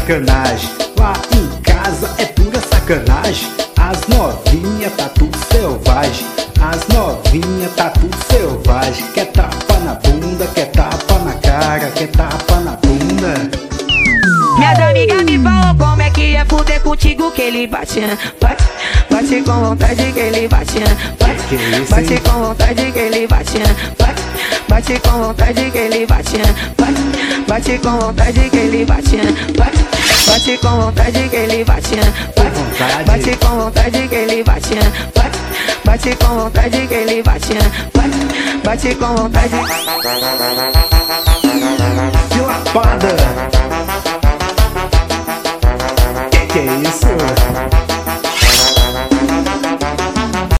sacanagem. Lá em casa é pura sacanagem. As novinha tá tudo selvagem. As novinha tá tudo selvagem. Quer tapa na bunda, quer tapa na cara, quer tapa na bunda. Minhas amigas me falam como é que é fuder contigo, que ele bate, bate, bate com vontade, que ele bate, bate, bate com vontade, que ele bate, bate, bate com vontade, que ele bate, bate, bate com vontade, que ele bate, bate, bate com vontade, que ele bate, bate, bate com vontade, que ele bate, bate, bate com vontade, que ele bate, bate, bate com vontade. De lapada. Que é isso?